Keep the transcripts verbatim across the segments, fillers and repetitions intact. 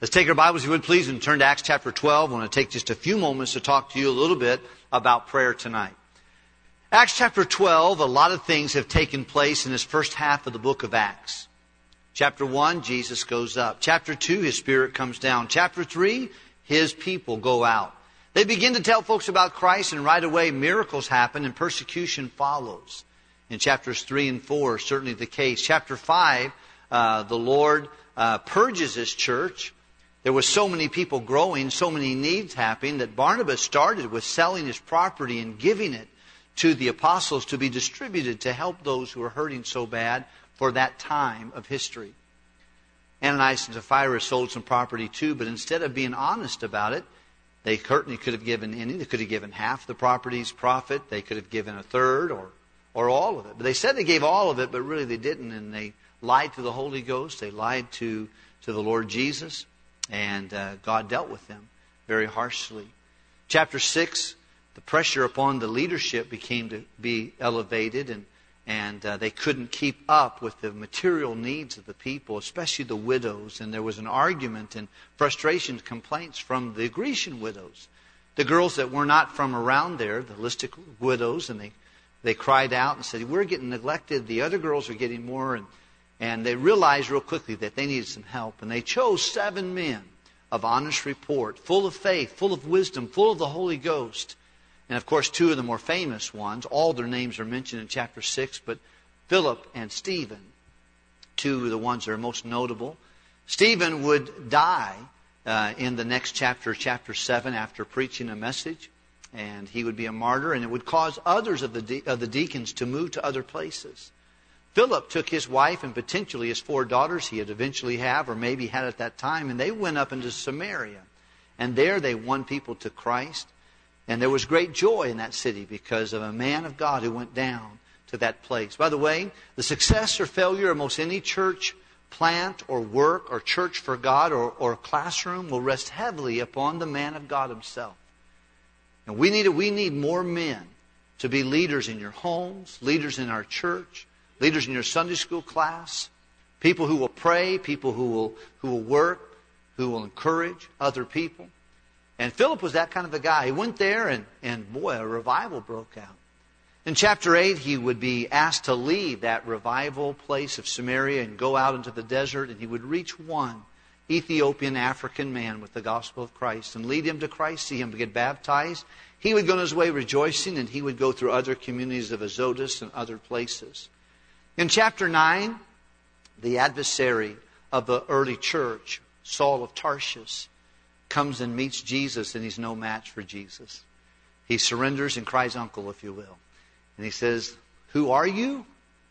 Let's take our Bibles, if you would please, and turn to Acts chapter twelve. I want to take just a few moments to talk to you a little bit about prayer tonight. Acts chapter twelve, a lot of things have taken place in this first half of the book of Acts. Chapter one, Jesus goes up. Chapter two, His Spirit comes down. Chapter three, His people go out. They begin to tell folks about Christ, and right away miracles happen and persecution follows. In chapters three and four, certainly the case. Chapter five, uh, the Lord uh, purges His church. There was so many people growing, so many needs happening, that Barnabas started with selling his property and giving it to the apostles to be distributed to help those who were hurting so bad for that time of history. Ananias and Sapphira sold some property too, but instead of being honest about it, they certainly could have given any. They could have given half the property's profit. They could have given a third or, or all of it. But they said they gave all of it, but really they didn't. And they lied to the Holy Ghost. They lied to, to the Lord Jesus. And uh, God dealt with them very harshly. Chapter six, the pressure upon the leadership became to be elevated, and, and uh, they couldn't keep up with the material needs of the people, especially the widows. And there was an argument and frustration, complaints from the Grecian widows. The girls that were not from around there, the Lystic widows, and they, they cried out and said, "We're getting neglected. The other girls are getting more." And And they realized real quickly that they needed some help. And they chose seven men of honest report, full of faith, full of wisdom, full of the Holy Ghost. And of course, two of the more famous ones, all their names are mentioned in chapter six, but Philip and Stephen, two of the ones that are most notable. Stephen would die uh, in the next chapter, chapter seven, after preaching a message. And he would be a martyr, and it would cause others of the, de- of the deacons to move to other places. Philip took his wife and potentially his four daughters he had eventually have, or maybe had at that time, and they went up into Samaria. And there they won people to Christ. And there was great joy in that city because of a man of God who went down to that place. By the way, the success or failure of most any church plant or work or church for God or, or classroom will rest heavily upon the man of God himself. And we need, we need more men to be leaders in your homes, leaders in our church, leaders in your Sunday school class, people who will pray, people who will who will work, who will encourage other people. And Philip was that kind of a guy. He went there and, and boy, a revival broke out. In chapter eight, he would be asked to leave that revival place of Samaria and go out into the desert, and he would reach one Ethiopian African man with the gospel of Christ and lead him to Christ, see him get baptized. He would go on his way rejoicing, and he would go through other communities of Azotus and other places. In chapter nine, the adversary of the early church, Saul of Tarsus, comes and meets Jesus, and he's no match for Jesus. He surrenders and cries uncle, if you will. And he says, "Who are you?"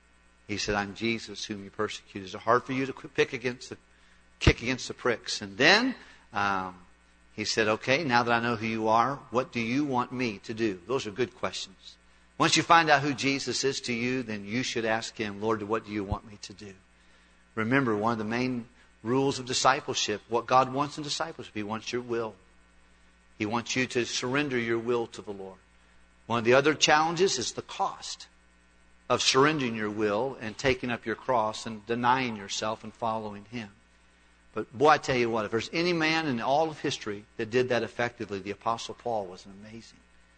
He said, "I'm Jesus whom you persecute." Is it hard for you to pick against the, kick against the pricks? And then um, he said, "Okay, now that I know who you are, what do you want me to do?" Those are good questions. Once you find out who Jesus is to you, then you should ask Him, "Lord, what do you want me to do?" Remember, one of the main rules of discipleship, what God wants in discipleship, He wants your will. He wants you to surrender your will to the Lord. One of the other challenges is the cost of surrendering your will and taking up your cross and denying yourself and following Him. But boy, I tell you what, if there's any man in all of history that did that effectively, the Apostle Paul was amazing.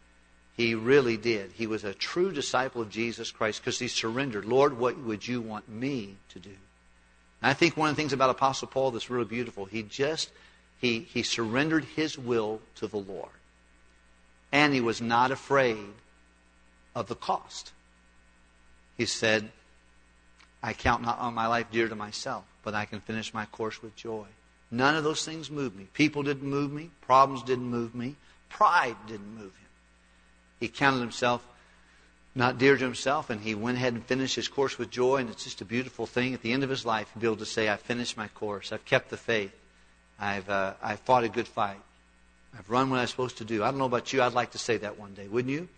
He really did. He was a true disciple of Jesus Christ because he surrendered. "Lord, what would you want me to do?" And I think one of the things about Apostle Paul that's really beautiful, he just, he, he surrendered his will to the Lord. And he was not afraid of the cost. He said, "I count not on my life dear to myself, but I can finish my course with joy." None of those things moved me. People didn't move me. Problems didn't move me. Pride didn't move him. He counted himself not dear to himself, and he went ahead and finished his course with joy. And it's just a beautiful thing at the end of his life to be able to say, "I've finished my course. I've kept the faith. I've uh, I've fought a good fight. I've run what I'm supposed to do." I don't know about you. I'd like to say that one day, wouldn't you?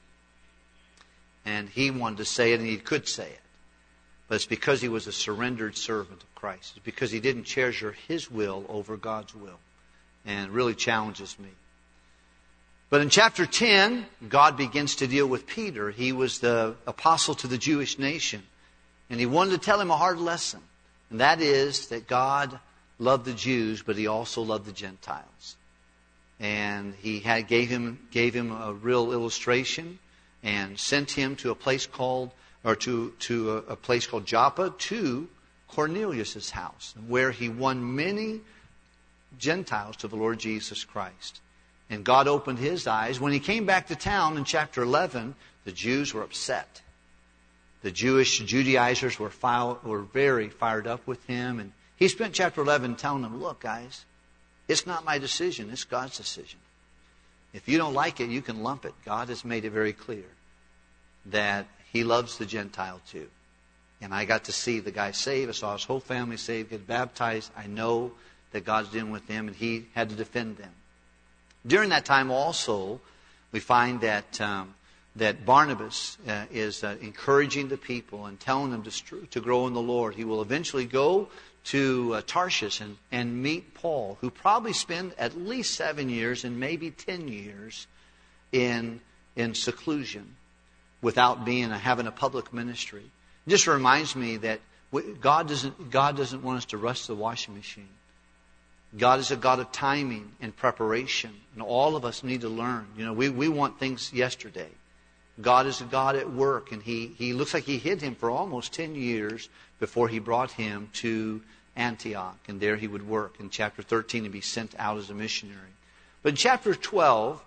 And he wanted to say it, and he could say it. But it's because he was a surrendered servant of Christ. It's because he didn't treasure his will over God's will. And it really challenges me. But in chapter ten, God begins to deal with Peter. He was the apostle to the Jewish nation. And he wanted to tell him a hard lesson. And that is that God loved the Jews, but he also loved the Gentiles. And he had gave him gave him a real illustration and sent him to a place called or to to a, a place called Joppa to Cornelius' house, where he won many Gentiles to the Lord Jesus Christ. And God opened his eyes. When he came back to town in chapter eleven, the Jews were upset. The Jewish Judaizers were file, were very fired up with him, and he spent chapter eleven telling them, "Look, guys, it's not my decision, it's God's decision. If you don't like it, you can lump it. God has made it very clear that he loves the Gentile too." And I got to see the guy saved. I saw his whole family saved, get baptized. I know that God's dealing with them, and he had to defend them. During that time also, we find that um, that Barnabas uh, is uh, encouraging the people and telling them to, st- to grow in the Lord. He will eventually go to uh, Tarshish and, and meet Paul, who probably spent at least seven years and maybe ten years in in seclusion without being a, having a public ministry. It just reminds me that God doesn't God doesn't want us to rush the washing machine. God is a God of timing and preparation, and all of us need to learn. You know, we, we want things yesterday. God is a God at work, and he, he looks like he hid him for almost ten years before he brought him to Antioch, and there he would work in chapter thirteen and be sent out as a missionary. But in chapter twelve,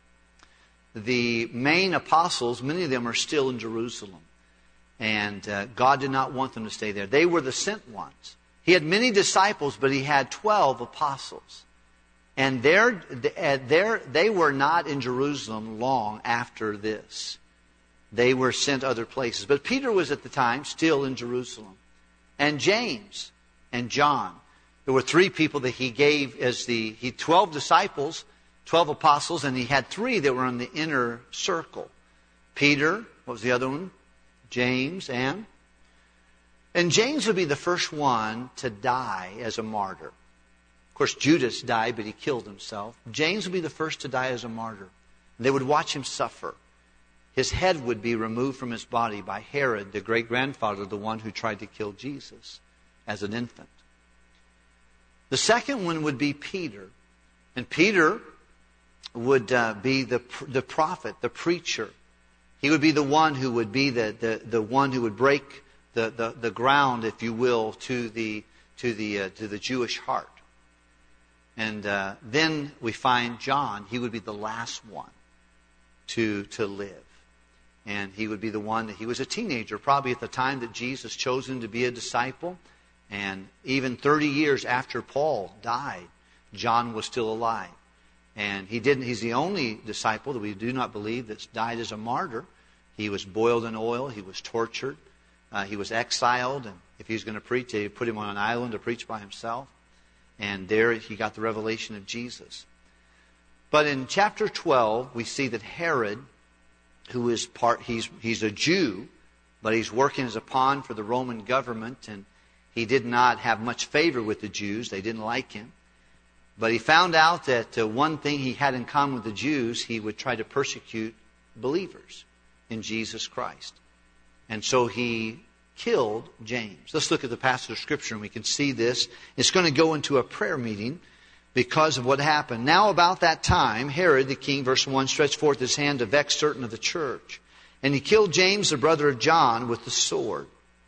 the main apostles, many of them are still in Jerusalem, and uh, God did not want them to stay there. They were the sent ones. He had many disciples, but he had twelve apostles. And they're, they're, they were not in Jerusalem long after this. They were sent other places. But Peter was at the time still in Jerusalem. And James and John. There were three people that he gave as the, he twelve disciples, twelve apostles, and he had three that were in the inner circle. Peter, what was the other one? James and... And James would be the first one to die as a martyr. Of course, Judas died, but he killed himself. James would be the first to die as a martyr. They would watch him suffer. His head would be removed from his body by Herod, the great-grandfather, the one who tried to kill Jesus as an infant. The second one would be Peter. And Peter would uh, be the, the prophet, the preacher. He would be the one who would be the, the, the one who would break The, the, the ground, if you will, to the to the uh, to the Jewish heart. And uh, then we find John. He would be the last one to to live, and he would be the one that he was a teenager, probably at the time that Jesus chose him to be a disciple. And even thirty years after Paul died, John was still alive, and he didn't. He's the only disciple that we do not believe that's died as a martyr. He was boiled in oil. He was tortured. Uh, he was exiled, and if he was going to preach, they put him on an island to preach by himself. And there he got the revelation of Jesus. But in chapter twelve, we see that Herod, who is part, he's he's a Jew, but he's working as a pawn for the Roman government, and he did not have much favor with the Jews. They didn't like him. But he found out that uh, one thing he had in common with the Jews, he would try to persecute believers in Jesus Christ. And so he killed James. Let's look at the passage of Scripture and we can see this. It's going to go into a prayer meeting because of what happened. Now about that time, Herod the king, verse one, stretched forth his hand to vex certain of the church. And he killed James, the brother of John, with the sword.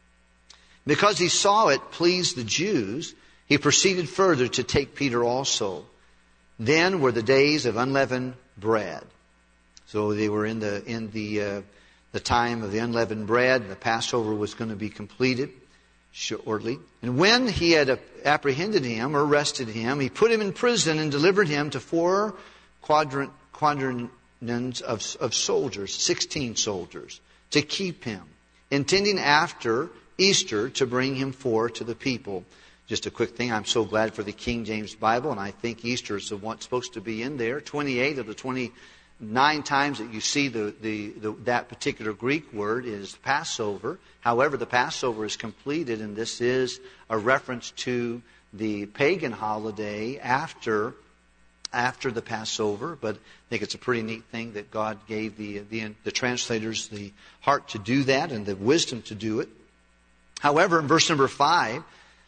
Because he saw it pleased the Jews, he proceeded further to take Peter also. Then were the days of unleavened bread. So they were in the in the uh, the time of the unleavened bread. The Passover was going to be completed shortly. And when he had apprehended him or arrested him, he put him in prison and delivered him to four quadrant, quadrants of, of soldiers, sixteen soldiers, to keep him, intending after Easter to bring him forth to the people. Just a quick thing, I'm so glad for the King James Bible, and I think Easter is the one supposed to be in there. twenty-eight of the twenty Nine times that you see the, the, the, that particular Greek word is Passover. However, the Passover is completed, and this is a reference to the pagan holiday after after the Passover. But I think it's a pretty neat thing that God gave the, the, the translators the heart to do that and the wisdom to do it. However, in verse number five,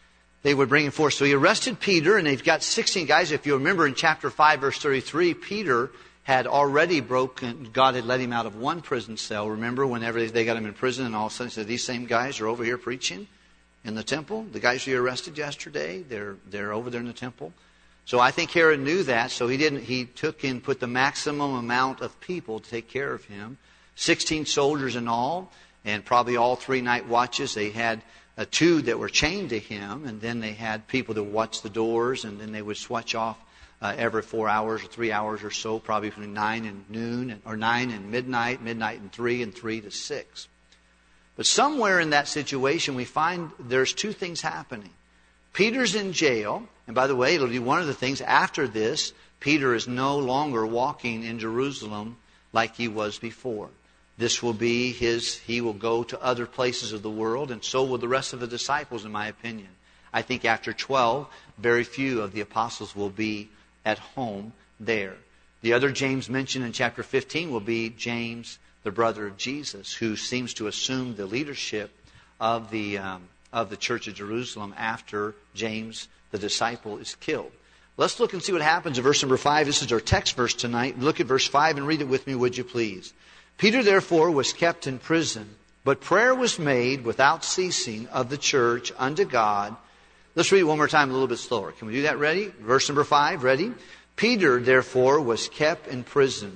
they would bring him forth. So he arrested Peter, and they've got sixteen guys. If you remember in chapter five, verse thirty-three, Peter had already broken, God had let him out of one prison cell. Remember, whenever they got him in prison, and all of a sudden he said, these same guys are over here preaching in the temple. The guys you arrested yesterday, they're they're over there in the temple. So I think Herod knew that, so he didn't. He took and put the maximum amount of people to take care of him. Sixteen soldiers in all, and probably all three night watches. They had uh, two that were chained to him, and then they had people that watched the doors, and then they would switch off uh, every four hours or three hours or so, probably between nine and noon, and, or nine and midnight, midnight and three, and three to six. But somewhere in that situation, we find there's two things happening. Peter's in jail, and by the way, it'll be one of the things after this, Peter is no longer walking in Jerusalem like he was before. This will be his, he will go to other places of the world, and so will the rest of the disciples, in my opinion. I think after twelve, very few of the apostles will be at home there. The other James mentioned in chapter fifteen will be James, the brother of Jesus, who seems to assume the leadership of the um, of the church of Jerusalem after James, the disciple, is killed. Let's look and see what happens in verse number five. This is our text verse tonight. Look at verse five and read it with me, would you please? Peter, therefore, was kept in prison, but prayer was made without ceasing of the church unto God. Let's read it one more time a little bit slower. Can we do that? Ready? Verse number five, ready? Peter, therefore, was kept in prison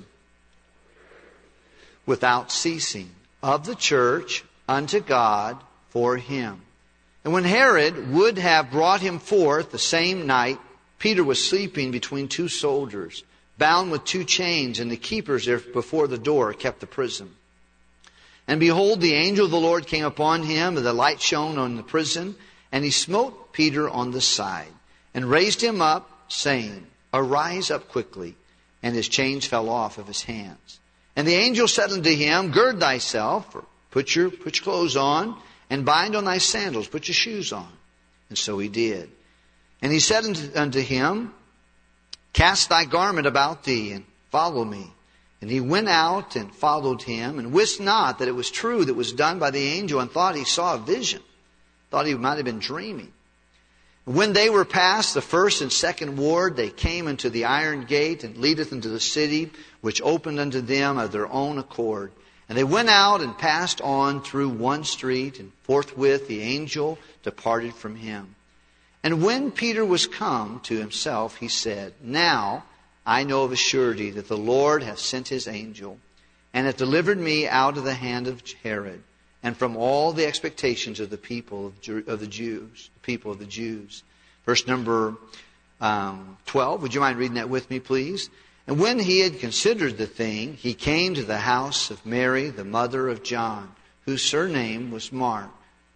without ceasing of the church unto God for him. And when Herod would have brought him forth the same night, Peter was sleeping between two soldiers, bound with two chains, and the keepers there before the door kept the prison. And behold, the angel of the Lord came upon him, and the light shone on the prison, and he smote Peter on the side, and raised him up, saying, Arise up quickly. And his chains fell off of his hands. And the angel said unto him, Gird thyself, or put your, put your clothes on, and bind on thy sandals, put your shoes on. And so he did. And he said unto him, Cast thy garment about thee, and follow me. And he went out and followed him, and wist not that it was true that was done by the angel, and thought he saw a vision. Thought he might have been dreaming. When they were past the first and second ward, they came into the iron gate, and leadeth into the city, which opened unto them of their own accord. And they went out and passed on through one street, and forthwith the angel departed from him. And when Peter was come to himself, he said, Now I know of a surety that the Lord hath sent his angel, and hath delivered me out of the hand of Herod, and from all the expectations of the people of, Ju- of the Jews, the people of the Jews. Verse number um, twelve, would you mind reading that with me, please? And when he had considered the thing, he came to the house of Mary, the mother of John, whose surname was Mark.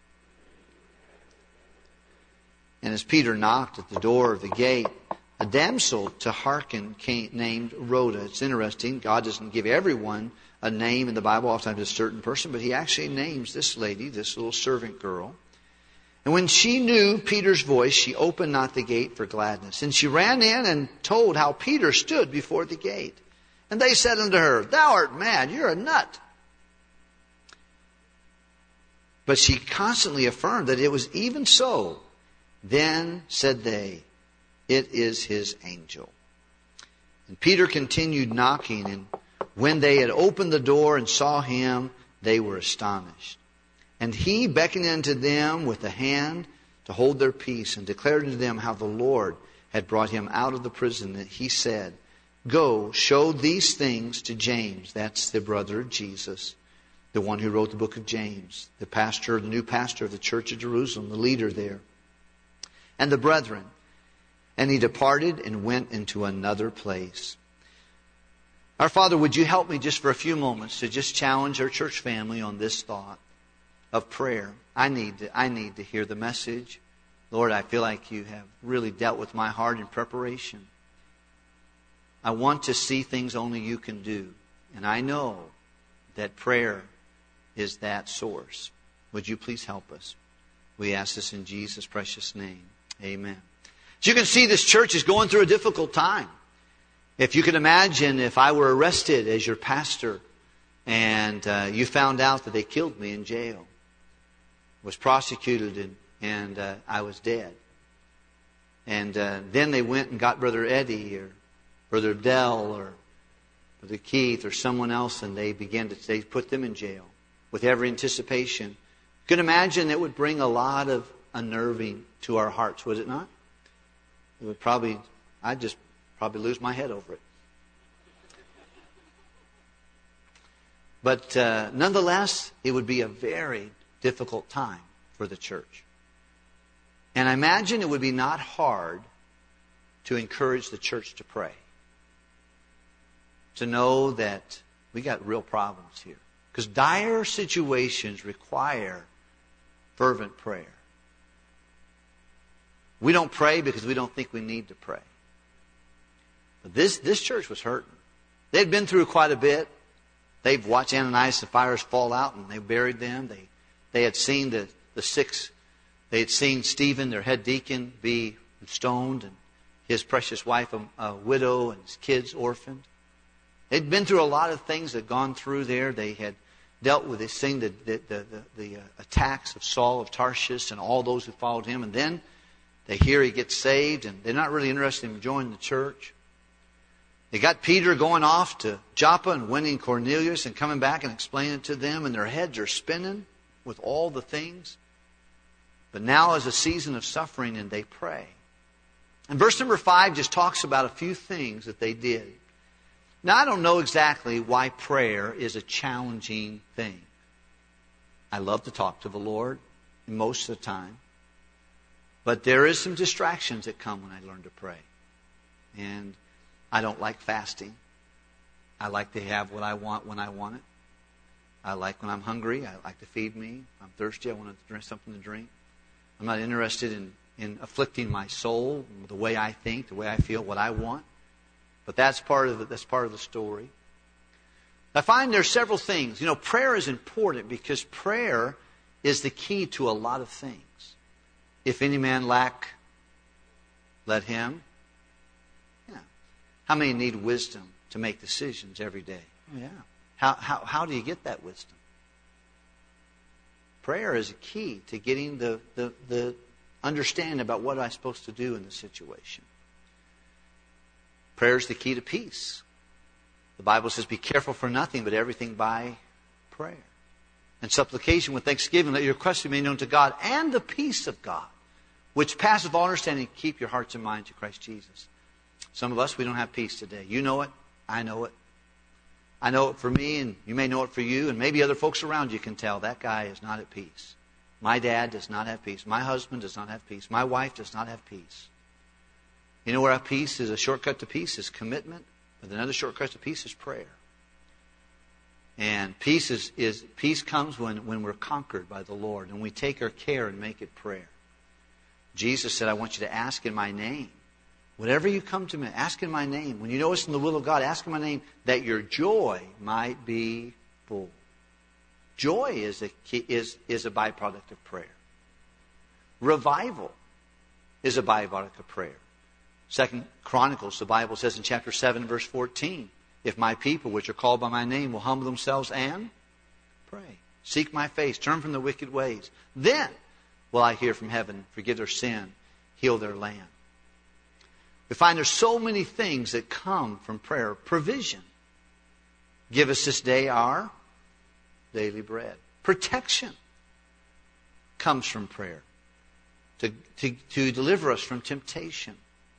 And as Peter knocked at the door of the gate, a damsel to hearken came, named Rhoda. It's interesting. God doesn't give everyone a name in the Bible, oftentimes a certain person, but he actually names this lady, this little servant girl. And when she knew Peter's voice, she opened not the gate for gladness. And she ran in and told how Peter stood before the gate. And they said unto her, Thou art mad, you're a nut. But she constantly affirmed that it was even so. Then said they, It is his angel. And Peter continued knocking, and when they had opened the door and saw him, they were astonished. And he beckoned unto them with the hand to hold their peace, and declared unto them how the Lord had brought him out of the prison. That he said, Go, show these things to James. That's the brother of Jesus, the one who wrote the book of James, the pastor, the new pastor of the church of Jerusalem, the leader there, and the brethren. And he departed and went into another place. Our Father, would you help me just for a few moments to just challenge our church family on this thought of prayer. I need to, I need to hear the message. Lord, I feel like you have really dealt with my heart in preparation. I want to see things only you can do. And I know that prayer is that source. Would you please help us? We ask this in Jesus' precious name. Amen. As you can see, this church is going through a difficult time. If you can imagine if I were arrested as your pastor and uh, you found out that they killed me in jail, was prosecuted and, and uh, I was dead. And uh, then they went and got Brother Eddie or Brother Dell or Brother Keith or someone else, and they began to they put them in jail with every anticipation. You can imagine it would bring a lot of unnerving to our hearts, would it not? It would probably, I'd just probably lose my head over it. But uh, nonetheless, it would be a very difficult time for the church. And I imagine it would be not hard to encourage the church to pray. To know that we got real problems here. Because dire situations require fervent prayer. We don't pray because we don't think we need to pray. But this, this church was hurting. They'd been through quite a bit. They've watched Ananias and Sapphira fall out, and they buried them. They, they had seen the, the six, they had seen Stephen, their head deacon, be stoned, and his precious wife, a, a widow, and his kids orphaned. They'd been through a lot of things that had gone through there. They had dealt with this thing, the, the, the, the, the uh, attacks of Saul of Tarshish and all those who followed him. And then they hear he gets saved, and they're not really interested in joining the church. They got Peter going off to Joppa and winning Cornelius and coming back and explaining it to them, and their heads are spinning with all the things. But now is a season of suffering, and they pray. And verse number five just talks about a few things that they did. Now, I don't know exactly why prayer is a challenging thing. I love to talk to the Lord most of the time. But there is some distractions that come when I learn to pray. And I don't like fasting. I like to have what I want when I want it. I like when I'm hungry. I like to feed me. If I'm thirsty, I want to drink something to drink. I'm not interested in, in afflicting my soul, the way I think, the way I feel, what I want. But that's part of the, that's part of the story. I find there are several things. You know, prayer is important because prayer is the key to a lot of things. If any man lack, let him. Yeah. How many need wisdom to make decisions every day? Oh, yeah. How, how, how do you get that wisdom? Prayer is a key to getting the, the, the understanding about what I'm supposed to do in the situation. Prayer is the key to peace. The Bible says, be careful for nothing, but everything by prayer. And supplication with thanksgiving, let your requests be made known to God, and the peace of God, which passeth all understanding, keep your hearts and minds to Christ Jesus. Some of us, we don't have peace today. You know it. I know it. I know it for me, and you may know it for you, and maybe other folks around you can tell that guy is not at peace. My dad does not have peace. My husband does not have peace. My wife does not have peace. You know where our peace is a shortcut to peace is commitment, but another shortcut to peace is prayer. And peace is, is peace comes when, when we're conquered by the Lord, and we take our care and make it prayer. Jesus said, I want you to ask in my name. Whatever you come to me, ask in my name. When you know it's in the will of God, ask in my name that your joy might be full. Joy is a, key, is, is a byproduct of prayer. Revival is a byproduct of prayer. Second Chronicles, the Bible says in chapter seven, verse fourteen, if my people, which are called by my name, will humble themselves and pray, seek my face, turn from their wicked ways, then will I hear from heaven, forgive their sin, heal their land. We find there's so many things that come from prayer. Provision. Give us this day our daily bread. Protection comes from prayer. To, to, to deliver us from temptation.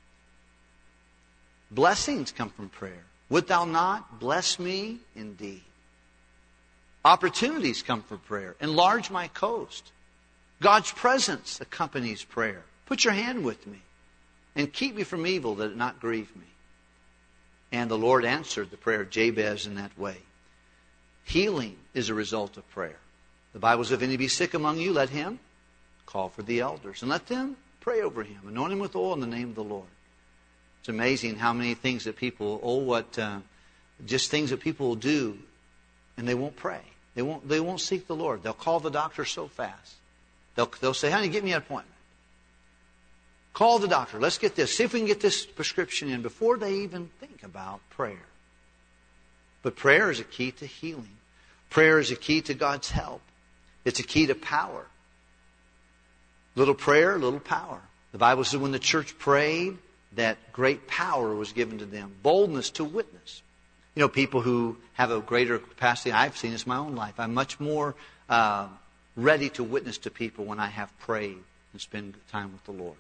Blessings come from prayer. Wilt thou not bless me indeed? Opportunities come from prayer. Enlarge my coast. God's presence accompanies prayer. Put your hand with me and keep me from evil that it not grieve me. And the Lord answered the prayer of Jabez in that way. Healing is a result of prayer. The Bible says, if any be sick among you, let him call for the elders and let them pray over him. Anoint him with oil in the name of the Lord. It's amazing how many things that people, oh, what, uh, just things that people will do, and they won't pray. They won't, they won't seek the Lord. They'll call the doctor so fast. They'll, they'll say, honey, get me an appointment. Call the doctor. Let's get this. See if we can get this prescription in before they even think about prayer. But prayer is a key to healing. Prayer is a key to God's help. It's a key to power. Little prayer, little power. The Bible says when the church prayed, that great power was given to them. Boldness to witness. You know, people who have a greater capacity, I've seen this in my own life. I'm much more uh, ready to witness to people when I have prayed and spend time with the Lord.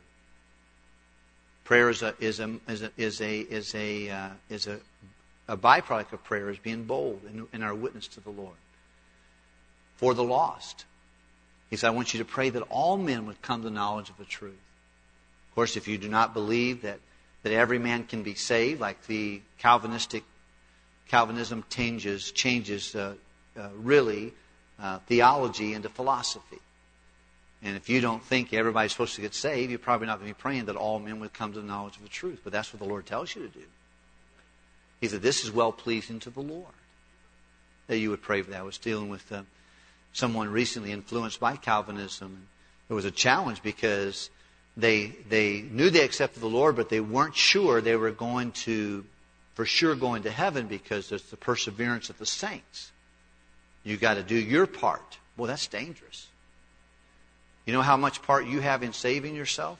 Prayer is a is a is a is a is a, uh, is a, a byproduct of prayer is being bold in, in our witness to the Lord. For the lost, He said, I want you to pray that all men would come to the knowledge of the truth. Of course, if you do not believe that that every man can be saved, like the Calvinistic Calvinism changes changes uh, uh, really uh, theology into philosophy. And if you don't think everybody's supposed to get saved, you're probably not going to be praying that all men would come to the knowledge of the truth. But that's what the Lord tells you to do. He said, this is well-pleasing to the Lord, that you would pray for that. I was dealing with uh, someone recently influenced by Calvinism. It was a challenge because they they knew they accepted the Lord, but they weren't sure they were going to, for sure, going to heaven because there's the perseverance of the saints. You got to do your part. Well, that's dangerous. You know how much part you have in saving yourself?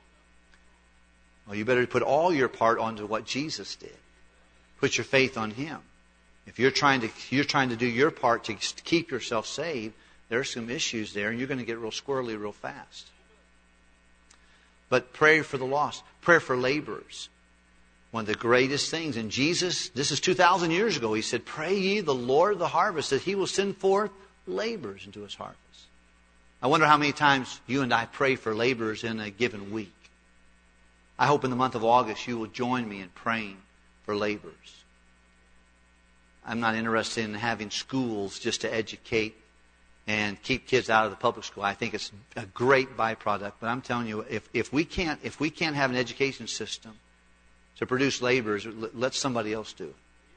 Well, you better put all your part onto what Jesus did. Put your faith on Him. If you're trying to you're trying to do your part to keep yourself saved, there are some issues there, and you're going to get real squirrely real fast. But pray for the lost. Pray for laborers. One of the greatest things. And Jesus, this is two thousand years ago, He said, pray ye the Lord of the harvest, that He will send forth laborers into His harvest. I wonder how many times you and I pray for laborers in a given week. I hope in the month of August you will join me in praying for laborers. I'm not interested in having schools just to educate and keep kids out of the public school. I think it's a great byproduct. But I'm telling you, if, if we can't if we can't have an education system to produce laborers, let somebody else do it.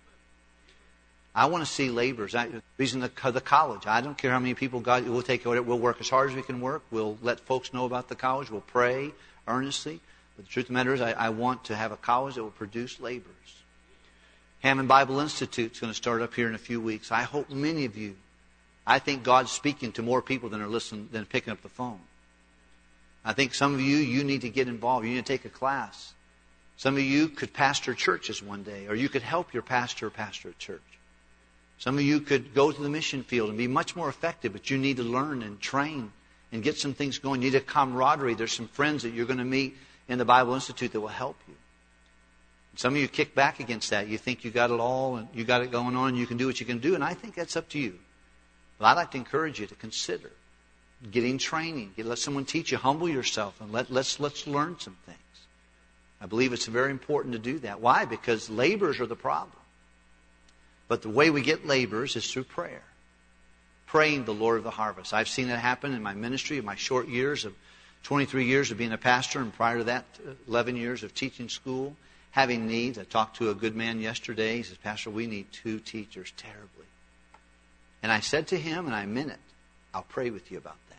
I want to see laborers. I, reason the, the college. I don't care how many people God. We'll take it. We'll work as hard as we can work. We'll let folks know about the college. We'll pray earnestly. But the truth of the matter is, I, I want to have a college that will produce laborers. Hammond Bible Institute is going to start up here in a few weeks. I hope many of you. I think God's speaking to more people than are listening than picking up the phone. I think some of you, you need to get involved. You need to take a class. Some of you could pastor churches one day, or you could help your pastor pastor a church. Some of you could go to the mission field and be much more effective, but you need to learn and train and get some things going. You need a camaraderie. There's some friends that you're going to meet in the Bible Institute that will help you. Some of you kick back against that. You think you got it all and you got it going on and you can do what you can do, and I think that's up to you. But I'd like to encourage you to consider getting training. Let someone teach you. Humble yourself and let, let's, let's learn some things. I believe it's very important to do that. Why? Because laborers are the problem. But the way we get laborers is through prayer. Praying the Lord of the harvest. I've seen it happen in my ministry, in my short years of twenty-three years of being a pastor, and prior to that, eleven years of teaching school, having needs. I talked to a good man yesterday. He says, Pastor, we need two teachers terribly. And I said to him, and I meant it, I'll pray with you about that.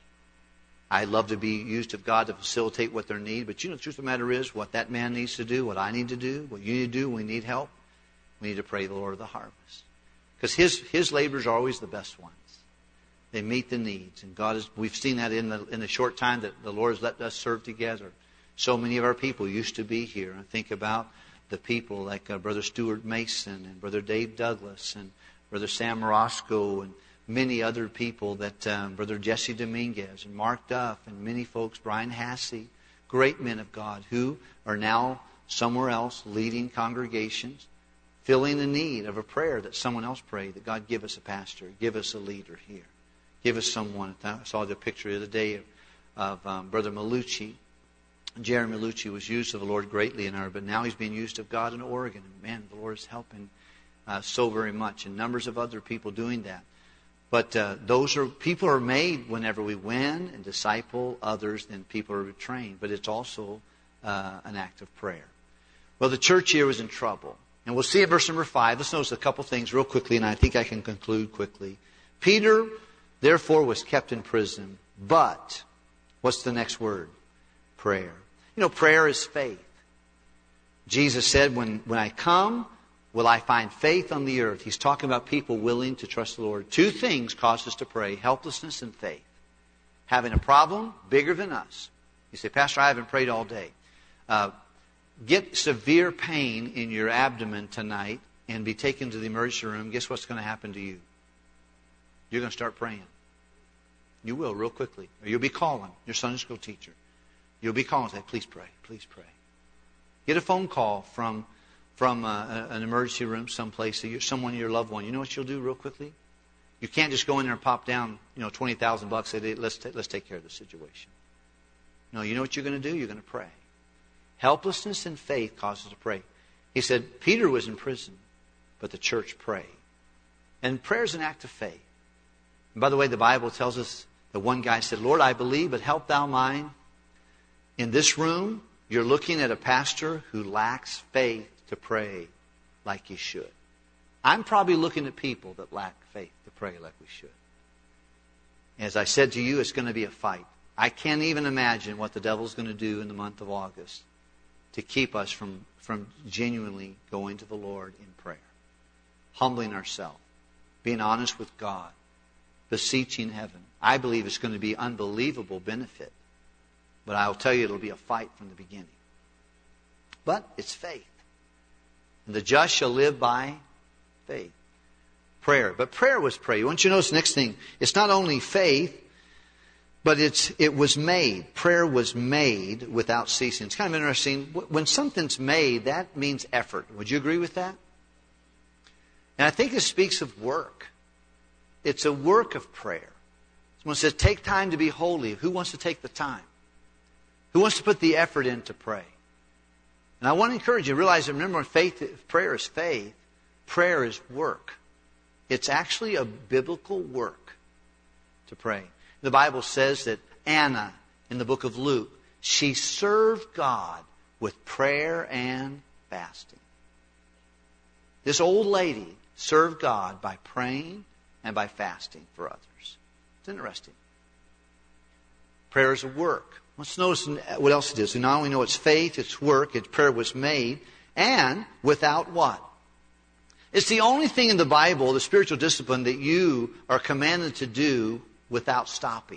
I love to be used of God to facilitate what their need, but you know the truth of the matter is, what that man needs to do, what I need to do, what you need to do, we need help. We need to pray the Lord of the harvest. Because his, his laborers are always the best ones. They meet the needs. And God is, we've seen that in the, in the short time that the Lord has let us serve together. So many of our people used to be here. I think about the people like uh, Brother Stuart Mason and Brother Dave Douglas and Brother Sam Roscoe and many other people that um, Brother Jesse Dominguez and Mark Duff and many folks, Brian Hassey, great men of God who are now somewhere else leading congregations, filling the need of a prayer that someone else prayed, that God give us a pastor, give us a leader here. Give us someone. I saw the picture the other day of, of um, Brother Malucci. Jerry Malucci was used of the Lord greatly in our, but now he's being used of God in Oregon. And man, the Lord is helping uh, so very much. And numbers of other people doing that. But uh, those are people are made whenever we win and disciple others, then people are trained. But it's also uh, an act of prayer. Well, the church here was in trouble. And we'll see in verse number five. Let's notice a couple things real quickly, and I think I can conclude quickly. Peter, therefore, was kept in prison. But, what's the next word? Prayer. You know, prayer is faith. Jesus said, when, when I come, will I find faith on the earth? He's talking about people willing to trust the Lord. Two things cause us to pray, helplessness and faith. Having a problem bigger than us. You say, Pastor, I haven't prayed all day. Uh, get severe pain in your abdomen tonight and be taken to the emergency room. Guess what's going to happen to you? You're going to start praying. You will real quickly. Or you'll be calling your Sunday school teacher. You'll be calling and say, please pray, please pray. Get a phone call from, from uh, an emergency room someplace, someone, your loved one. You know what you'll do real quickly? You can't just go in there and pop down, you know, twenty thousand bucks. Say, let's, t- let's take care of the situation. No, you know what you're going to do? You're going to pray. Helplessness and faith causes us to pray. He said, Peter was in prison, but the church prayed. And prayer is an act of faith. And by the way, the Bible tells us that one guy said, Lord, I believe, but help thou mine. In this room, you're looking at a pastor who lacks faith to pray like he should. I'm probably looking at people that lack faith to pray like we should. As I said to you, it's going to be a fight. I can't even imagine what the devil's going to do in the month of August to keep us from, from genuinely going to the Lord in prayer. Humbling ourselves. Being honest with God. Beseeching heaven. I believe it's going to be unbelievable benefit. But I'll tell you, it'll be a fight from the beginning. But it's faith. And the just shall live by faith. Prayer. But prayer was prayer. I want you to notice the next thing. It's not only faith, but it's it was made. Prayer was made without ceasing. It's kind of interesting. When something's made, that means effort. Would you agree with that? And I think it speaks of work. It's a work of prayer. Someone says, take time to be holy. Who wants to take the time? Who wants to put the effort in to pray? And I want to encourage you to realize that, remember, faith, prayer is faith. Prayer is work. It's actually a biblical work to pray. The Bible says that Anna, in the book of Luke, she served God with prayer and fasting. This old lady served God by praying and by fasting for others. It's interesting. Prayer is a work. Let's notice what else it is. We not only know it's faith, it's work, it's prayer was made, and without what? It's the only thing in the Bible, the spiritual discipline, that you are commanded to do without stopping.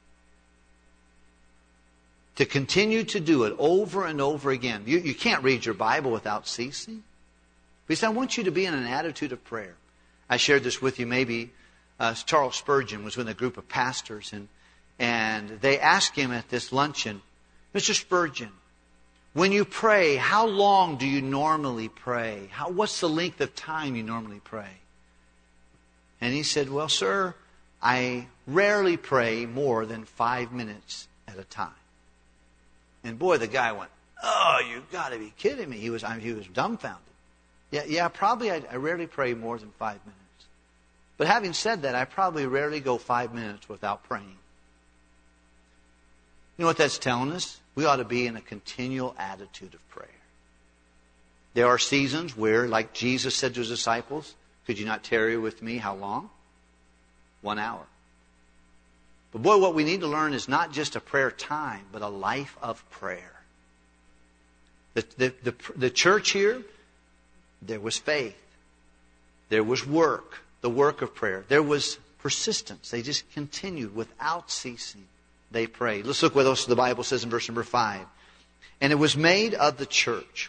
To continue to do it over and over again. You, you can't read your Bible without ceasing. Because I want you to be in an attitude of prayer. I shared this with you maybe. Uh, Charles Spurgeon was with a group of pastors, and and they asked him at this luncheon, Mister Spurgeon, when you pray, how long do you normally pray? How, what's the length of time you normally pray? And he said, well, sir, I rarely pray more than five minutes at a time. And boy, the guy went, oh, you've got to be kidding me. He was, I mean, he was dumbfounded. Yeah, yeah, probably I, I rarely pray more than five minutes. But having said that, I probably rarely go five minutes without praying. You know what that's telling us? We ought to be in a continual attitude of prayer. There are seasons where, like Jesus said to his disciples, could you not tarry with me? How long? One hour. But boy, what we need to learn is not just a prayer time, but a life of prayer. The, the, the, the church here, there was faith. There was work, the work of prayer. There was persistence. They just continued without ceasing. They prayed. Let's look what else the Bible says in verse number five. And it was made of the church.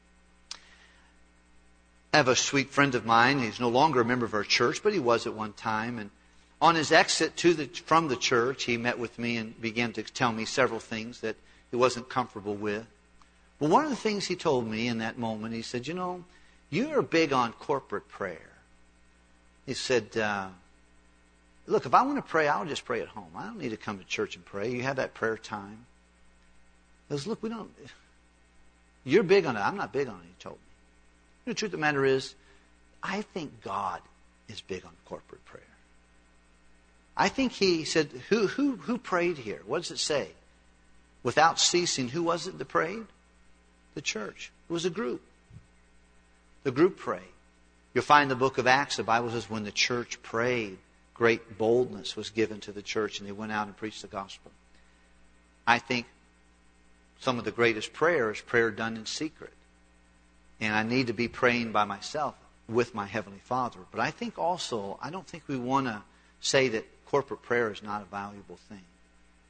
I have a sweet friend of mine. He's no longer a member of our church, but he was at one time. And on his exit to the, from the church, he met with me and began to tell me several things that he wasn't comfortable with. But one of the things he told me in that moment, he said, you know, you're big on corporate prayer. He said, uh, look, if I want to pray, I'll just pray at home. I don't need to come to church and pray. You have that prayer time. He goes, look, we don't... You're big on it. I'm not big on it, he told me. The truth of the matter is, I think God is big on corporate prayer. I think he said, who, who, who prayed here? What does it say? Without ceasing, who was it that prayed? The church. It was a group. The group prayed. You'll find in the book of Acts, the Bible says, when the church prayed, great boldness was given to the church, and they went out and preached the gospel. I think some of the greatest prayer is prayer done in secret. And I need to be praying by myself with my Heavenly Father. But I think also, I don't think we want to say that corporate prayer is not a valuable thing.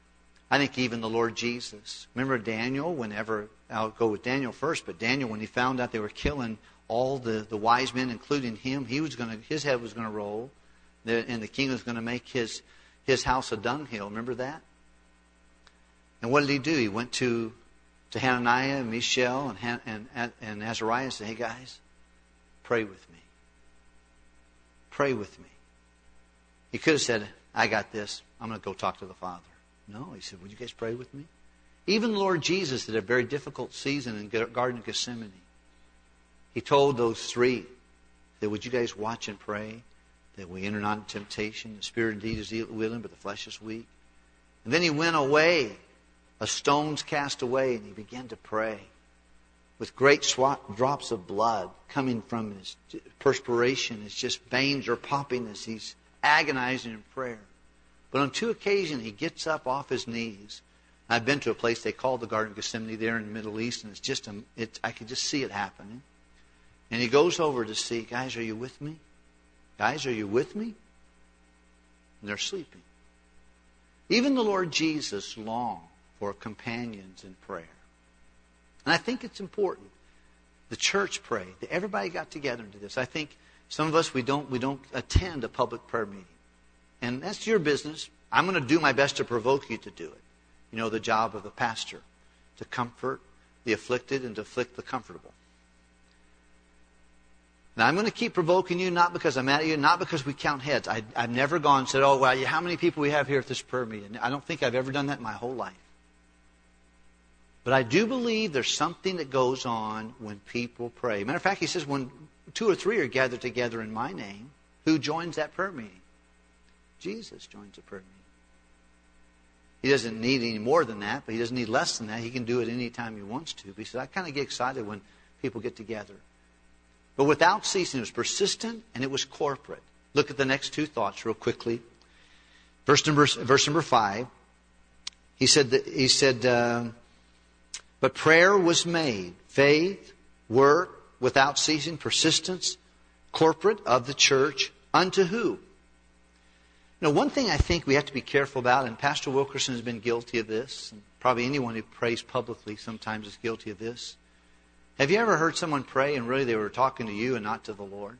I think even the Lord Jesus. Remember Daniel, whenever, I'll go with Daniel first, but Daniel, when he found out they were killing all the, the wise men, including him, he was going to, his head was going to roll, and the king was going to make his, his house a dunghill. Remember that? And what did he do? He went to, to Hananiah and Mishael and, Han, and, and Azariah and said, hey guys, pray with me. Pray with me. He could have said, I got this. I'm going to go talk to the Father. No, he said, would you guys pray with me? Even the Lord Jesus, at a very difficult season in the Garden of Gethsemane, he told those three that, would you guys watch and pray that we enter not into temptation? The spirit indeed is willing, but the flesh is weak. And then he went away, a stone's cast away, and he began to pray with great swat, drops of blood coming from his perspiration. His just veins are popping as he's agonizing in prayer. But on two occasions, he gets up off his knees. I've been to a place they call the Garden of Gethsemane there in the Middle East, and it's just, a, it, I could just see it happening. And he goes over to see, guys, are you with me? Guys, are you with me? And they're sleeping. Even the Lord Jesus longed for companions in prayer. And I think it's important. The church prayed. Everybody got together into this. I think some of us, we don't, we don't attend a public prayer meeting. And that's your business. I'm going to do my best to provoke you to do it. You know, the job of the pastor, to comfort the afflicted and to afflict the comfortable. Now, I'm going to keep provoking you, not because I'm mad at you, not because we count heads. I, I've never gone and said, oh, well, how many people we have here at this prayer meeting? I don't think I've ever done that in my whole life. But I do believe there's something that goes on when people pray. Matter of fact, he says, when two or three are gathered together in my name, who joins that prayer meeting? Jesus joins a prayer meeting. He doesn't need any more than that, but he doesn't need less than that. He can do it any time he wants to. But he says, I kind of get excited when people get together. But without ceasing, it was persistent and it was corporate. Look at the next two thoughts real quickly. Verse number, verse number five. He said, that, he said, uh, but prayer was made. Faith, work, without ceasing, persistence, corporate of the church, unto who? You know, one thing I think we have to be careful about, and Pastor Wilkerson has been guilty of this, and probably anyone who prays publicly sometimes is guilty of this. Have you ever heard someone pray and really they were talking to you and not to the Lord?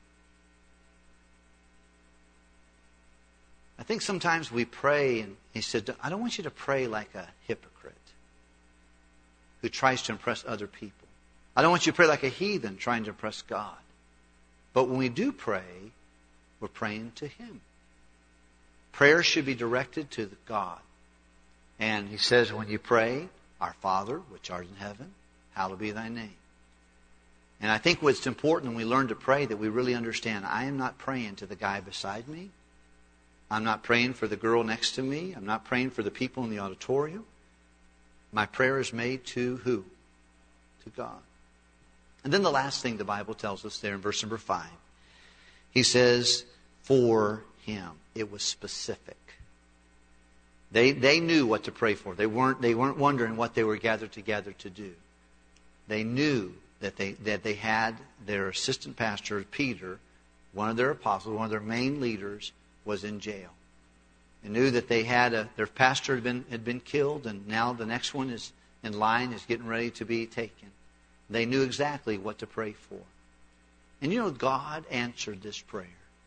I think sometimes we pray, and he said, I don't want you to pray like a hypocrite who tries to impress other people. I don't want you to pray like a heathen trying to impress God. But when we do pray, we're praying to Him. Prayer should be directed to God. And he says, when you pray, Our Father, which art in heaven, hallowed be thy name. And I think what's important when we learn to pray, that we really understand, I am not praying to the guy beside me. I'm not praying for the girl next to me. I'm not praying for the people in the auditorium. My prayer is made to who? To God. And then the last thing the Bible tells us there in verse number five. He says, for Him. It was specific. They they knew what to pray for. They weren't they weren't wondering what they were gathered together to do. They knew that they that they had their assistant pastor, Peter, one of their apostles, one of their main leaders, was in jail. They knew that they had a their pastor had been had been killed, and now the next one is in line, is getting ready to be taken. They knew exactly what to pray for. And you know, God answered this prayer.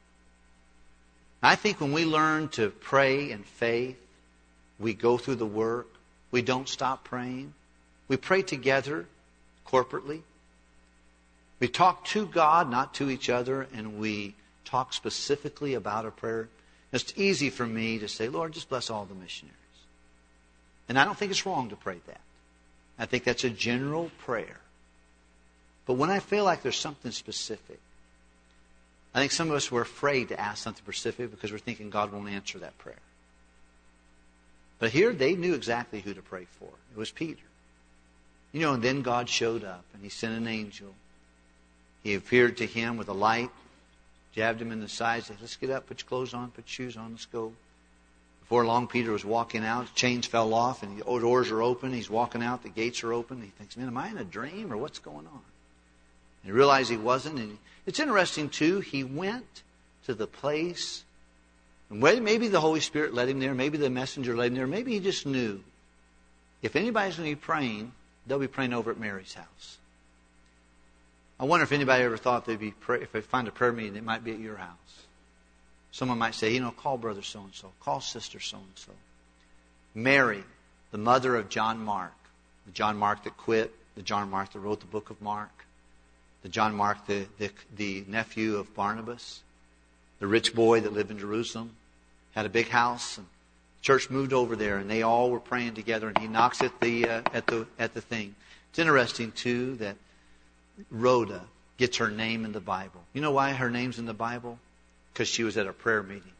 I think when we learn to pray in faith, we go through the work. We don't stop praying. We pray together, corporately. We talk to God, not to each other, and we talk specifically about a prayer. It's easy for me to say, Lord, just bless all the missionaries. And I don't think it's wrong to pray that. I think that's a general prayer. But when I feel like there's something specific, I think some of us were afraid to ask something specific because we're thinking God won't answer that prayer. But here they knew exactly who to pray for. It was Peter. You know, and then God showed up and He sent an angel. He appeared to him with a light, jabbed him in the side, said, let's get up, put your clothes on, put your shoes on, let's go. Before long, Peter was walking out. His chains fell off and the doors are open. He's walking out. The gates are open. He thinks, man, am I in a dream or what's going on? And he realized he wasn't. And it's interesting, too, he went to the place. And maybe the Holy Spirit led him there. Maybe the messenger led him there. Maybe he just knew if anybody's going to be praying, they'll be praying over at Mary's house. I wonder if anybody ever thought they'd be pray, if they find a prayer meeting, it might be at your house. Someone might say, you know, call brother so-and-so, call sister so-and-so. Mary, the mother of John Mark, the John Mark that quit, the John Mark that wrote the book of Mark, the John Mark, the, the, the nephew of Barnabas, the rich boy that lived in Jerusalem, had a big house, and the church moved over there, and they all were praying together, and he knocks at the uh, at the at the thing. It's interesting too that Rhoda gets her name in the Bible. You know why her name's in the Bible? Because she was at a prayer meeting.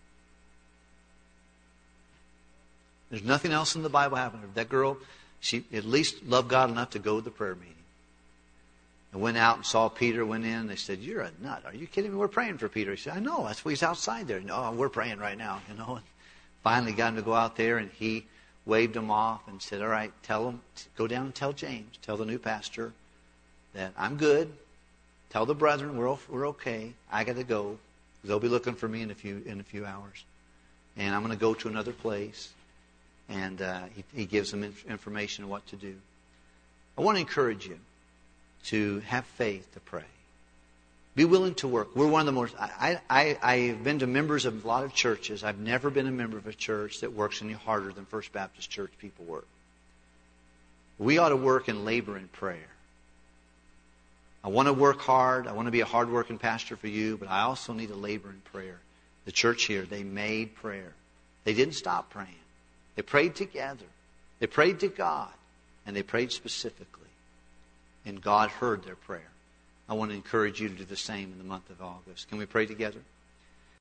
There's nothing else in the Bible happening. That girl, she at least loved God enough to go to the prayer meeting. And went out and saw Peter, went in. They said, you're a nut. Are you kidding me? We're praying for Peter. He said, I know. That's why he's outside there. No, we're praying right now. You know. And finally got him to go out there, and he waved him off and said, all right, tell him, go down and tell James, tell the new pastor that I'm good. Tell the brethren we're we're okay. I got to go. They'll be looking for me in a few in a few hours, and I'm going to go to another place. And uh, he, he gives them inf- information on what to do. I want to encourage you to have faith to pray. Be willing to work. We're one of the most. I, I, I've been to members of a lot of churches. I've never been a member of a church that works any harder than First Baptist Church people work. We ought to work and labor in prayer. I want to work hard. I want to be a hard-working pastor for you, but I also need to labor in prayer. The church here, they made prayer. They didn't stop praying. They prayed together. They prayed to God, and they prayed specifically. And God heard their prayer. I want to encourage you to do the same in the month of August. Can we pray together?